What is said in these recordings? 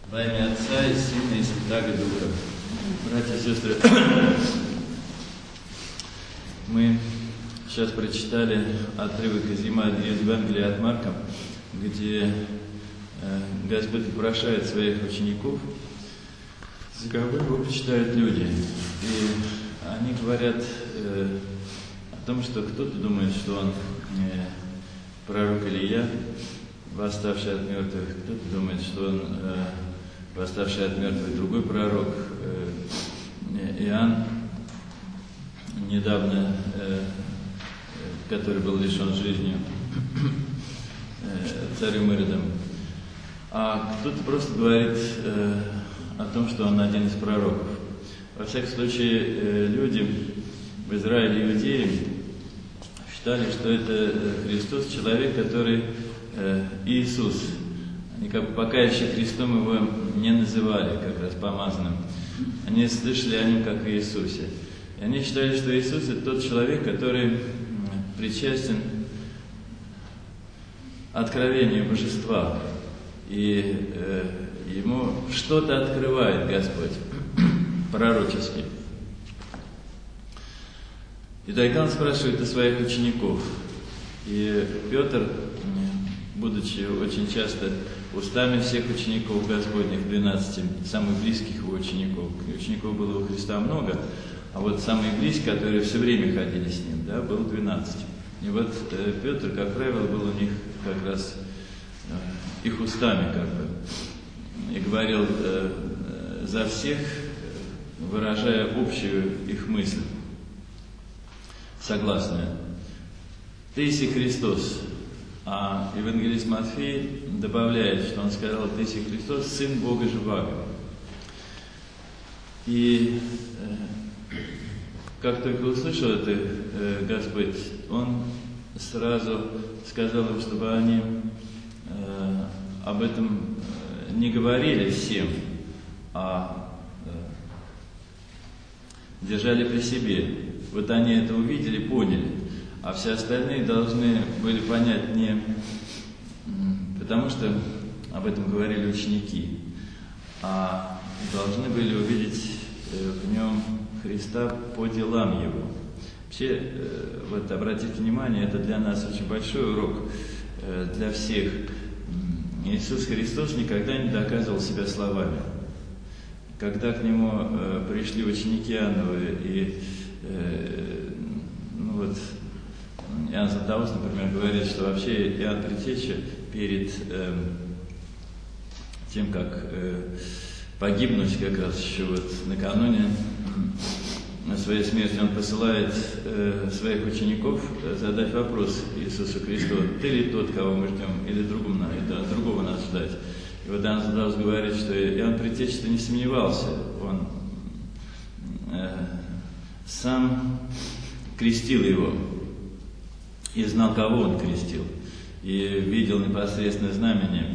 Во имя Отца и Сына и Святаго Духа. Братья и сестры, мы сейчас прочитали отрывок из Евангелия от Марка, где Господь вопрошает своих учеников, за кого его почитают люди. И они говорят о том, что кто-то думает, что он пророк Илия, восставший от мертвых, кто-то думает, что он восставший от мертвых другой пророк, Иоанн, недавно, который был лишен жизни царем Иродом. А кто-то просто говорит о том, что он один из пророков. Во всяком случае, люди в Израиле, иудеи, считали, что это Христос, человек, который Иисус. Они как бы пока еще Христом его не называли, как раз помазанным. Они слышали о нем как о Иисусе. И они считали, что Иисус – это тот человек, который причастен откровению Божества. И ему что-то открывает Господь пророчески. И тогда он спрашивает о своих учеников. И Петр, будучи очень часто устами всех учеников Господних, 12, самых близких его учеников было у Христа много, а вот самые близкие, которые все время ходили с ним, да, было 12. И вот Петр, как правило, был у них как раз их устами, как бы, и говорил за всех, выражая общую их мысль, согласную. «Ты еси Христос». А евангелист Матфей добавляет, что он сказал: «Ты еси Христос, Сын Бога Живаго». И как только услышал это Господь, он сразу сказал им, чтобы они об этом не говорили всем, а держали при себе. Вот они это увидели, поняли. А все остальные должны были понять не потому, что об этом говорили ученики, а должны были увидеть в нем Христа по делам Его. Вообще, вот обратите внимание, это для нас очень большой урок, для всех. Иисус Христос никогда не доказывал себя словами. Когда к Нему пришли ученики Иоанновы и Иоанн Златоуст, например, говорит, что вообще Иоанн Предтеча перед тем, как погибнуть, как раз еще вот накануне своей смерти, он посылает своих учеников задать вопрос Иисусу Христу: «Ты ли тот, кого мы ждем, или другого нас ждать?» И вот Иоанн Златоуст говорит, что Иоанн Предтеча не сомневался, он сам крестил его и знал, кого он крестил, и видел непосредственно знамение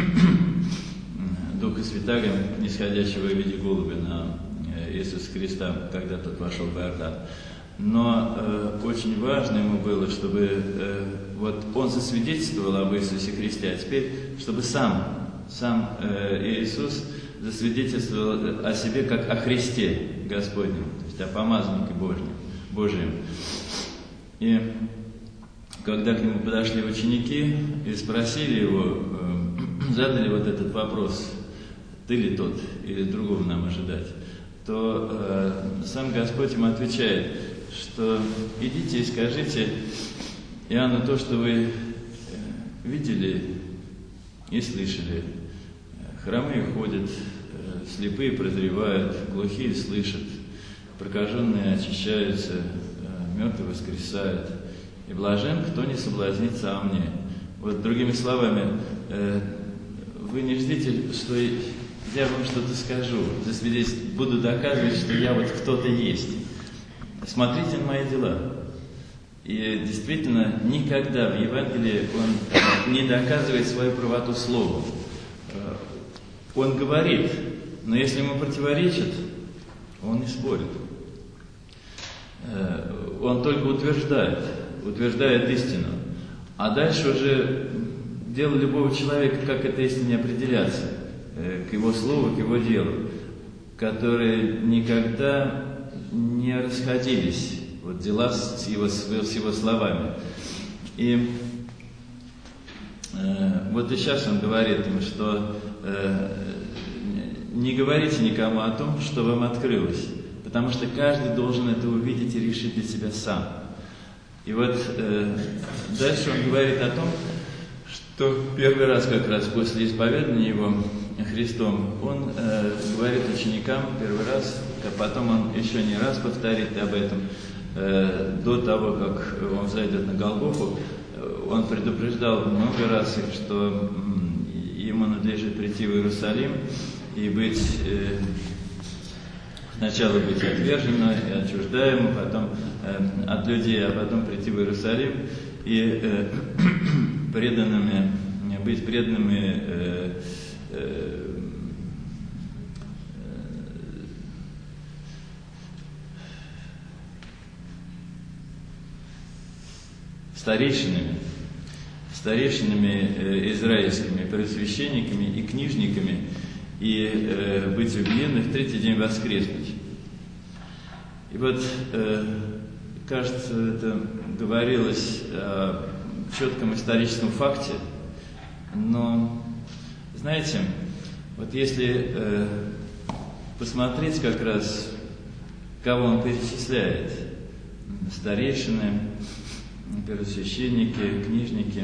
Духа Святаго, нисходящего в виде голубя на Иисуса Христа, когда тот вошел в Иордан. Но очень важно ему было, чтобы вот он засвидетельствовал об Иисусе Христе, а теперь, чтобы сам Иисус засвидетельствовал о себе как о Христе Господнем, то есть о помазаннике Божьем. И когда к нему подошли ученики и спросили его, задали вот этот вопрос: «Ты ли тот, или другого нам ожидать?», то сам Господь им отвечает, что идите и скажите Иоанну то, что вы видели и слышали. Хромые ходят, слепые прозревают, глухие слышат, прокаженные очищаются, мертвые воскресают. И блажен, кто не соблазнится о мне». Вот другими словами, вы не ждите, что я вам что-то скажу, буду доказывать, что я вот кто-то есть. Смотрите на мои дела. И действительно, никогда в Евангелии он не доказывает свою правоту словом. Он говорит, но если ему противоречит, он не спорит. Он только утверждает истину. А дальше уже дело любого человека, как этой истине определяться. к Его Слову, к Его делу, которые никогда не расходились, вот дела с его словами. И вот и сейчас он говорит им, что не говорите никому о том, что вам открылось, потому что каждый должен это увидеть и решить для себя сам. И вот дальше он говорит о том, что первый раз, как раз после исповедания его Христом, он говорит ученикам первый раз, а потом он еще не раз повторит об этом, до того, как он взойдет на Голгофу. Он предупреждал много раз их, что ему надлежит прийти в Иерусалим и быть, сначала быть отверженным и отчуждаемым, потом от людей, а потом прийти в Иерусалим и преданными, быть преданными старейшинами израильскими, первосвященниками и книжниками, и быть убиенным, в третий день воскреснуть. И вот, кажется, это говорилось о четком историческом факте, но, знаете, вот если посмотреть как раз, кого он перечисляет, старейшины, первосвященники, книжники,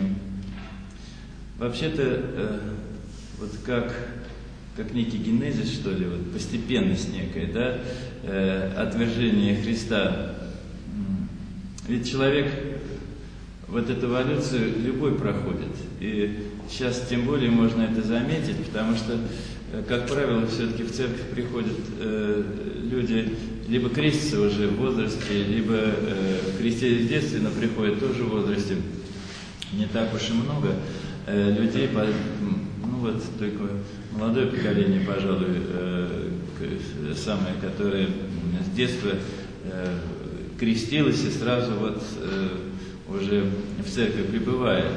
вообще-то вот как некий генезис, что ли, вот постепенность некая, да, отвержение Христа. Ведь человек вот эту эволюцию любой проходит. И сейчас тем более можно это заметить, потому что, как правило, все-таки в церковь приходят люди, либо крестятся уже в возрасте, либо крестились в детстве, но приходят тоже в возрасте. Не так уж и много людей, ну вот только молодое поколение, пожалуй, самое, которое с детства крестилось и сразу вот уже в церковь прибывает.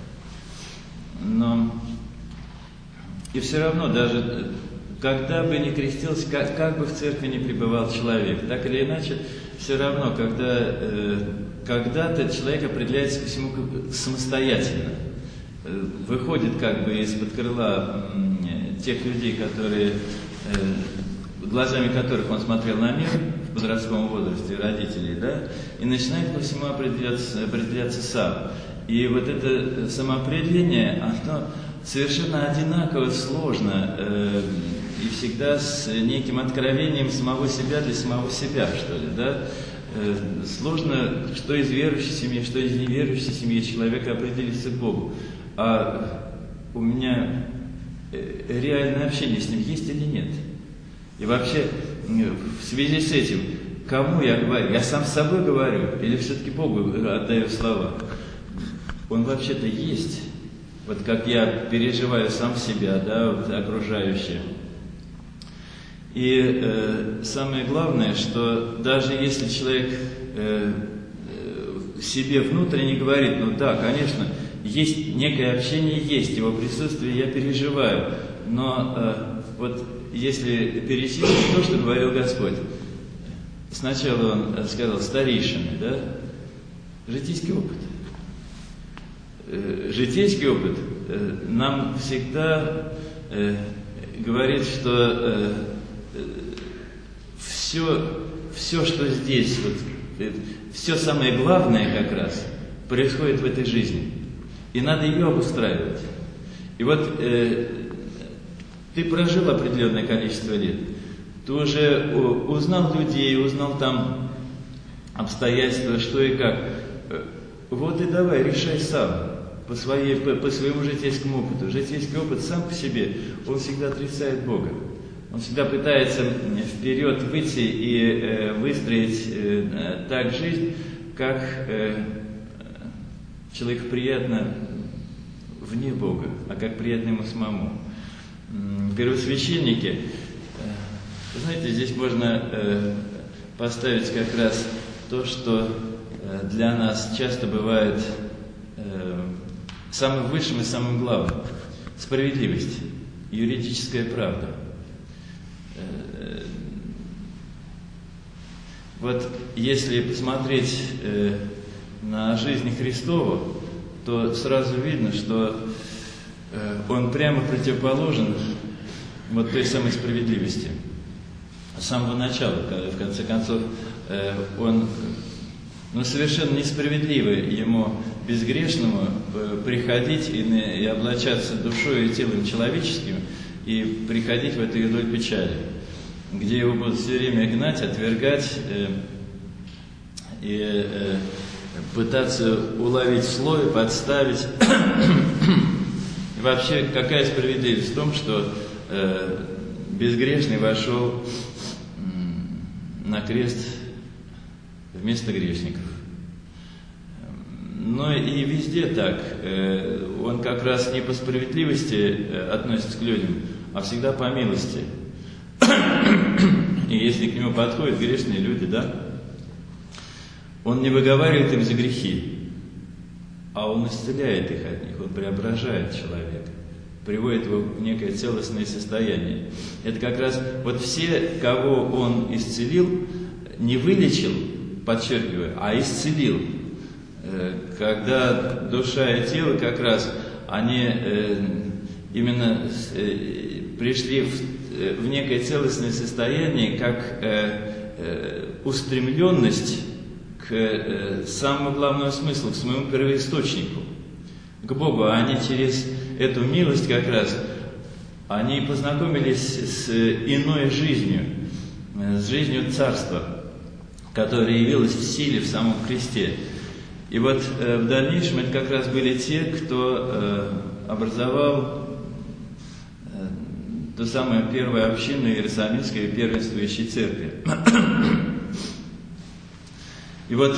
Но и все равно, даже когда бы ни крестился, как бы в церкви ни пребывал человек, так или иначе, все равно, когда-то человек определяется ко всему самостоятельно, выходит как бы из-под крыла тех людей, которые, глазами которых он смотрел на мир в подростковом возрасте, родителей, да, и начинает ко всему определяться сам. И вот это самоопределение, оно совершенно одинаково сложно и всегда с неким откровением самого себя для самого себя, что ли, да. Сложно, что из верующей семьи, что из неверующей семьи человека определиться к Богу. А у меня реальное общение с Ним есть или нет? И вообще, в связи с этим, кому я говорю? Я сам с собой говорю или все-таки Богу отдаю слова? Он вообще-то есть. Вот как я переживаю сам себя, да, вот окружающее. И самое главное, что даже если человек себе внутренне говорит, ну да, конечно, есть некое общение, есть его присутствие, я переживаю, но вот если перечислить то, что говорил Господь, сначала Он сказал старейшины, да, житейский опыт. Житейский опыт нам всегда говорит, что все, что здесь, вот, все самое главное как раз происходит в этой жизни. И надо ее обустраивать. И вот ты прожил определенное количество лет, ты уже узнал людей, узнал там обстоятельства, что и как. Вот и давай, решай сам. По своему житейскому опыту. Житейский опыт сам по себе, он всегда отрицает Бога. Он всегда пытается вперед выйти и выстроить так жизнь, как человеку приятно вне Бога, а как приятно ему самому. Первосвященники, знаете, здесь можно поставить как раз то, что для нас часто бывает самым высшим и самым главным – справедливость. юридическая правда. Вот если посмотреть на жизнь Христову, то сразу видно, что он прямо противоположен вот той самой справедливости. С самого начала, в конце концов, он совершенно несправедливо ему, безгрешному, приходить и облачаться душой и телом человеческим и приходить в эту юдоль печали, где его будут все время гнать, отвергать и пытаться уловить в слове, подставить. И вообще, какая справедливость в том, что безгрешный вошел на крест вместо грешников. Но и везде так. Он как раз не по справедливости относится к людям, а всегда по милости. И если к нему подходят грешные люди, да, он не выговаривает им за грехи, а он исцеляет их от них, он преображает человека, приводит его в некое целостное состояние. Это как раз вот все, кого он исцелил, не вылечил, подчеркиваю, а исцелил. Когда душа и тело как раз, они именно пришли в некое целостное состояние, как устремленность к самому главному смыслу, к своему первоисточнику, к Богу. Они через эту милость как раз, они познакомились с иной жизнью, с жизнью Царства, которое явилось в силе в самом кресте. И вот в дальнейшем это как раз были те, кто образовал ту самую первую общину Иерусалимской первенствующей церкви. И вот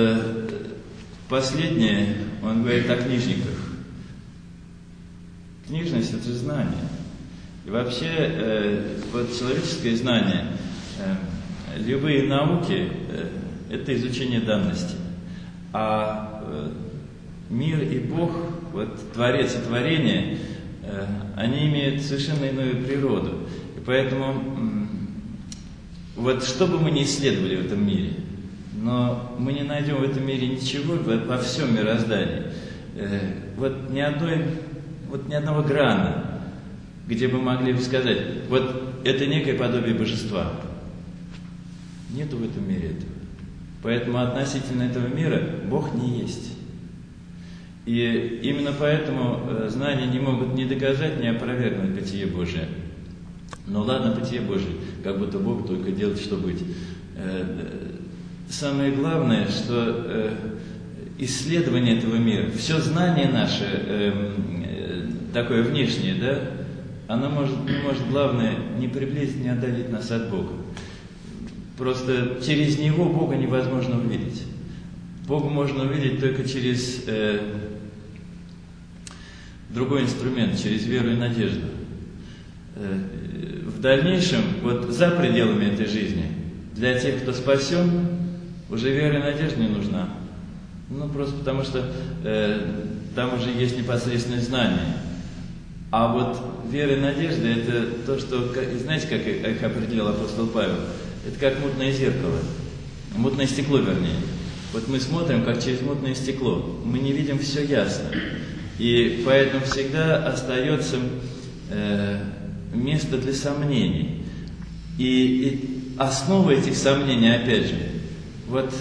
последнее, он говорит о книжниках. Книжность – это же знание. И вообще, вот человеческое знание, любые науки – это изучение данностей. А мир и Бог, вот Творец и творение, они имеют совершенно иную природу. И поэтому, вот что бы мы ни исследовали в этом мире, но мы не найдем в этом мире ничего, во всем мироздании, вот ни одного грана, где бы могли бы сказать, вот это некое подобие божества. Нету в этом мире этого. Поэтому относительно этого мира Бог не есть. И именно поэтому знания не могут ни доказать, ни опровергнуть бытие Божие. Ну ладно, бытие Божие, как будто Бог только делает, что быть. Самое главное, что исследование этого мира, все знание наше, такое внешнее, да, оно не может, главное, не приблизить, не отдалить нас от Бога. Просто через него Бога невозможно увидеть. Бога можно увидеть только через другой инструмент, через веру и надежду. В дальнейшем, вот за пределами этой жизни, для тех, кто спасен, уже вера и надежда не нужна. Ну, просто потому что там уже есть непосредственное знание. А вот вера и надежда – это то, что, знаете, как их определил апостол Павел? Это как мутное зеркало, мутное стекло, вернее. Вот мы смотрим, как через мутное стекло. Мы не видим все ясно. И поэтому всегда остается место для сомнений. И основа этих сомнений, опять же, вот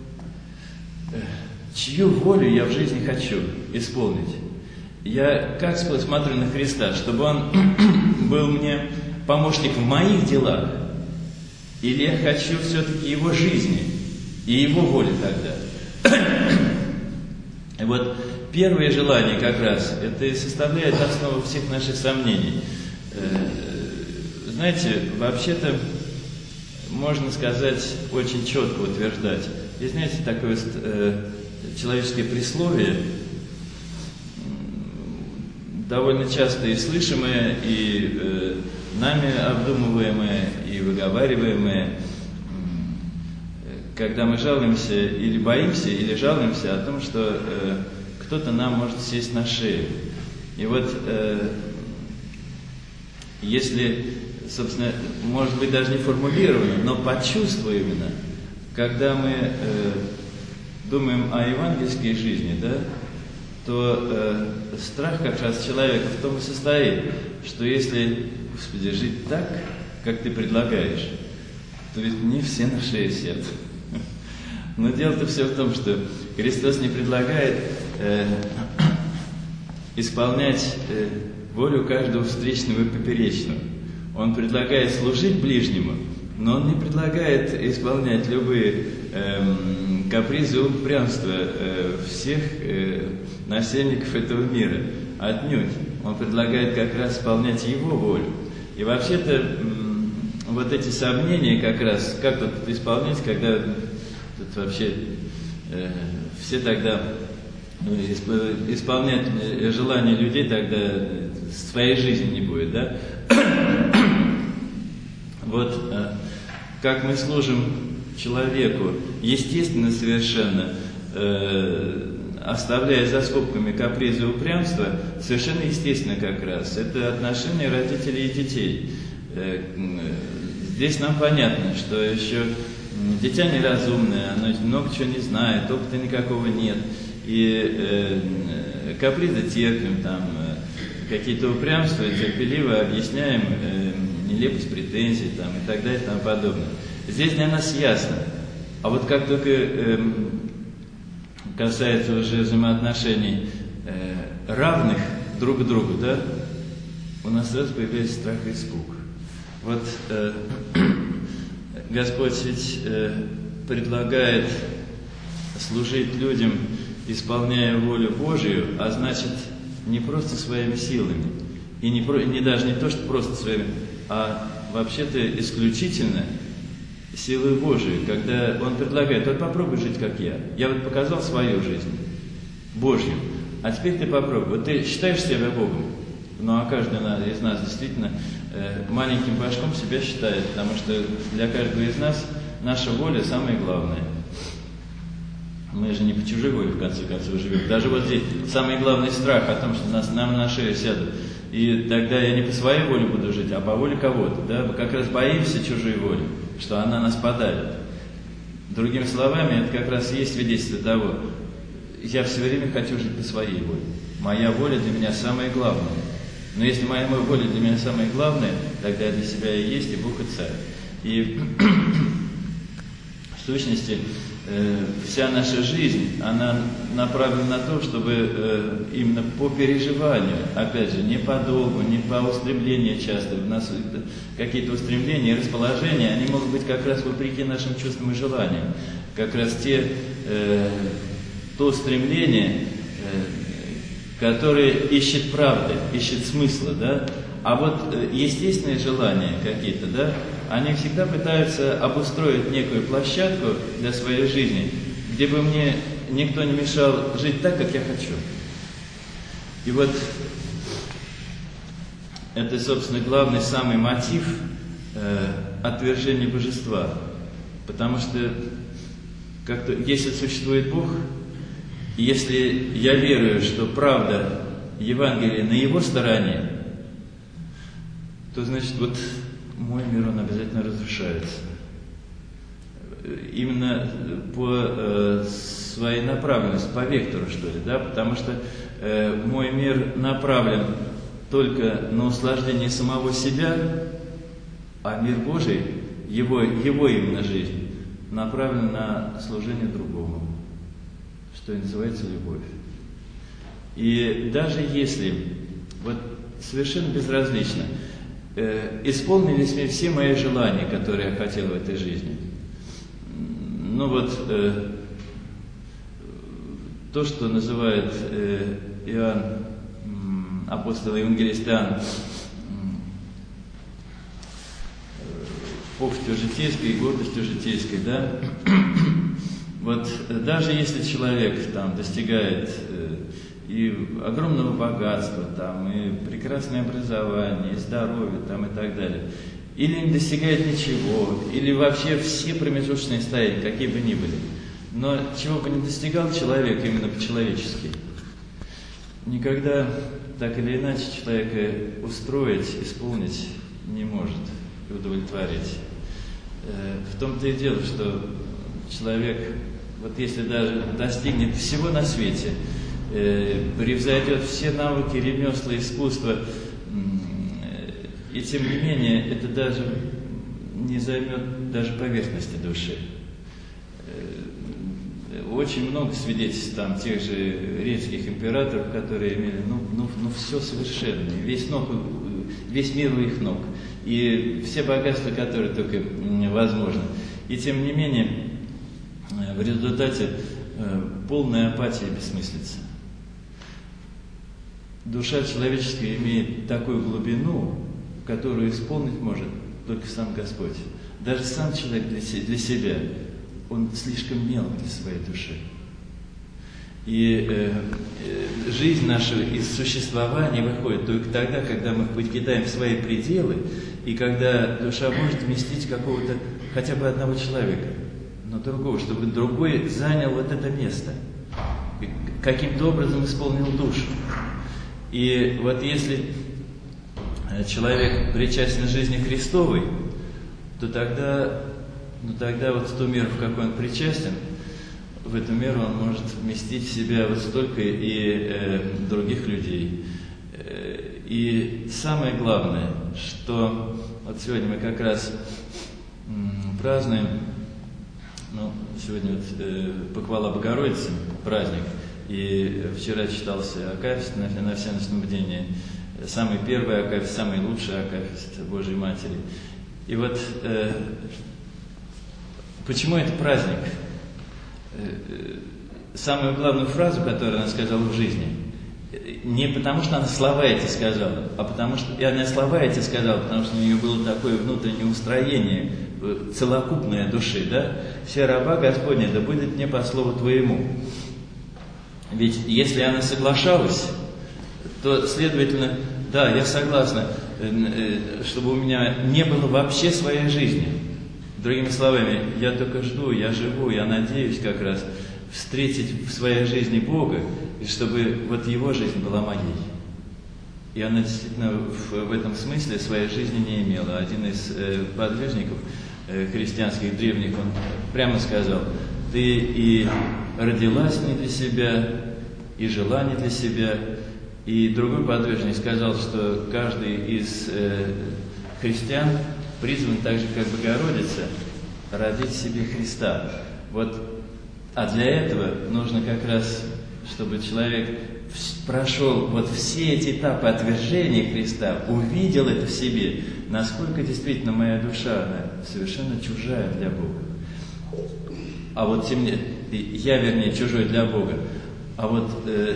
чью волю я в жизни хочу исполнить? Я как смотрю на Христа, чтобы Он был мне помощник в моих делах? Или я хочу все-таки Его жизни и Его воли тогда? И вот первое желание как раз, это и составляет основу всех наших сомнений. Знаете, вообще-то, можно сказать, очень четко утверждать. И знаете, такое человеческое присловие, довольно часто и слышимое, и нами обдумываемое, и выговариваемое, когда мы жалуемся или боимся, или жалуемся о том, что кто-то нам может сесть на шею. И вот если, собственно, может быть, даже не формулировано, но по чувству именно, когда мы думаем о евангельской жизни, да, то страх как раз человека в том и состоит, что если, Господи, жить так, как ты предлагаешь, то ведь не все на шее сядут. Но дело-то все в том, что Христос не предлагает исполнять волю каждого встречного и поперечного. Он предлагает служить ближнему, но Он не предлагает исполнять любые капризы и упрямства всех насельников этого мира. Отнюдь. Он предлагает как раз исполнять Его волю. И вообще-то вот эти сомнения как раз, как тут исполнять, когда тут вообще все тогда исполнять желания людей тогда своей жизни не будет, да? Вот как мы служим человеку, естественно совершенно, оставляя за скобками капризы и упрямства, совершенно естественно как раз. Это отношения родителей и детей. Здесь нам понятно, что еще дитя неразумное, оно много чего не знает, опыта никакого нет. И капризы терпим, там, какие-то упрямства терпеливо объясняем, нелепость претензий там, и так далее и тому подобное. Здесь для нас ясно. А вот как только касается уже взаимоотношений равных друг к другу, да, у нас сразу появляется страх и испуг. Вот Господь ведь предлагает служить людям, исполняя волю Божию, а значит, не просто своими силами, и не даже не то, что просто своими, а вообще-то исключительно силой Божией, когда Он предлагает: вот попробуй жить, как я. Я вот показал свою жизнь, Божью, а теперь ты попробуй. Вот ты считаешь себя Богом? Ну, а каждый из нас действительно маленьким башком себя считает, потому что для каждого из нас наша воля самая главная. Мы же не по чужой воле, в конце концов, живем. Даже вот здесь самый главный страх о том, что нам на шею сядут. И тогда я не по своей воле буду жить, а по воле кого-то. Да? Мы как раз боимся чужой воли, что она нас подавит. Другими словами, это как раз и есть свидетельство того, я все время хочу жить по своей воле. Моя воля для меня самая главная. Но если моя воля для меня самая главная, тогда для себя и есть и Бог, и Царь. И в сущности, вся наша жизнь, она направлена на то, чтобы именно по переживанию, опять же, не по долгу, не по устремлению часто, у нас какие-то устремления, расположения, они могут быть как раз вопреки нашим чувствам и желаниям. Как раз то стремление, которое ищет правды, ищет смысла, да? А вот естественные желания какие-то, да, они всегда пытаются обустроить некую площадку для своей жизни, где бы мне никто не мешал жить так, как я хочу. И вот это, собственно, главный самый мотив отвержения божества. Потому что как-то, если существует Бог, если я верую, что правда Евангелия на Его стороне, то значит вот мой мир, он обязательно разрушается. Именно по своей направленности, по вектору, что ли, да, потому что мой мир направлен только на услаждение самого себя, а мир Божий, его именно жизнь, направлен на служение другому, что и называется любовь. И даже если, вот совершенно безразлично, исполнились мне все мои желания, которые я хотел в этой жизни. Ну вот, то, что называет Иоанн, апостол евангелист Иоанн, похотью житейской и гордостью житейской, да? Вот даже если человек там достигает и огромного богатства, там, и прекрасное образование, и здоровье, там, и так далее, или не достигает ничего, или вообще все промежуточные состояния, какие бы ни были, но чего бы не достигал человек именно по-человечески, никогда так или иначе человека устроить, исполнить не может и удовлетворить. В том-то и дело, что человек, вот если даже достигнет всего на свете, превзойдет все навыки, ремесла, искусства, и тем не менее это даже не займет даже поверхности души. Очень много свидетельств там тех же римских императоров, которые имели, все совершенное, весь мир у их ног, и все богатства, которые только возможно. И тем не менее, в результате полная апатия и бессмыслица. Душа человеческая имеет такую глубину, которую исполнить может только сам Господь. Даже сам человек для себя, он слишком мелок для своей души. И жизнь наша из существования выходит только тогда, когда мы покидаем свои пределы, и когда душа может вместить какого-то, хотя бы одного человека, но другого, чтобы другой занял вот это место, каким-то образом исполнил душу. И вот если человек причастен жизни Христовой, то тогда вот в ту меру, в какой он причастен, в эту меру он может вместить в себя вот столько и других людей. И самое главное, что вот сегодня мы как раз празднуем, сегодня вот похвала Богородицы, праздник, и вчера читался акафист на всеночном бдении, самый первый акафист, самый лучший акафист Божьей Матери. И вот почему это праздник? Самую главную фразу, которую она сказала в жизни, не потому что она слова эти сказала, а потому что, и она слова эти сказала, потому что у нее было такое внутреннее устроение, целокупное души, да? «Се раба Господня, да будет мне по слову Твоему». Ведь если она соглашалась, то, следовательно, да, я согласна, чтобы у меня не было вообще своей жизни. Другими словами, я только жду, я живу, я надеюсь как раз встретить в своей жизни Бога, и чтобы вот Его жизнь была моей. И она действительно в этом смысле своей жизни не имела. Один из подвижников христианских древних, он прямо сказал: «Ты и родилась не для себя, и жила не для себя». И другой подвижник сказал, что каждый из христиан призван так же, как Богородица, родить себе Христа. А для этого нужно как раз, чтобы человек прошел вот все эти этапы отвержения Христа, увидел это в себе, насколько действительно моя душа, она совершенно чужая для Бога. А вот я чужой для Бога. А вот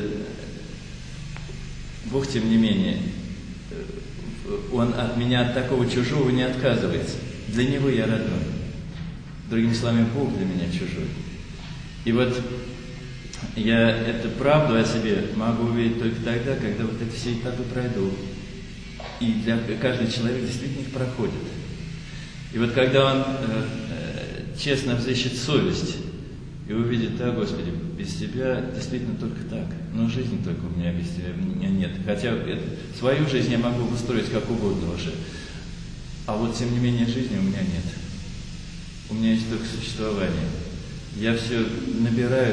Бог, тем не менее, Он от меня, от такого чужого не отказывается. Для Него я родной. Другими словами, Бог для меня чужой. И вот я эту правду о себе могу увидеть только тогда, когда вот эти все этапы пройду. И каждый человек действительно их проходит. И вот когда он честно взыщет совесть и увидит: да, Господи, без Тебя действительно только так, но жизни только у меня без Тебя нет. Хотя свою жизнь я могу устроить как угодно уже, а вот тем не менее жизни у меня нет. У меня есть только существование. Я все набираю,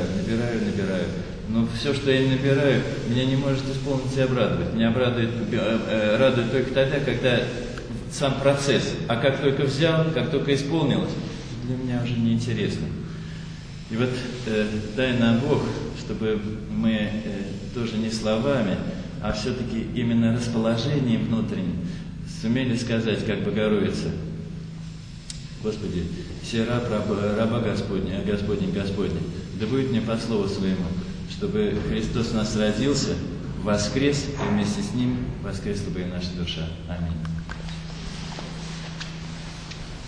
но все, что я набираю, меня не может исполнить и обрадовать. Меня радует только тогда, когда сам процесс. А как только взял, как только исполнилось, для меня уже неинтересно. И вот дай нам Бог, чтобы мы тоже не словами, а все-таки именно расположением внутренним сумели сказать, как Богородица: Господи, се раб раба Господня, а Господень Господня, да будет мне по слову Своему, чтобы Христос у нас родился, воскрес, и вместе с Ним воскресла бы и наша душа. Аминь.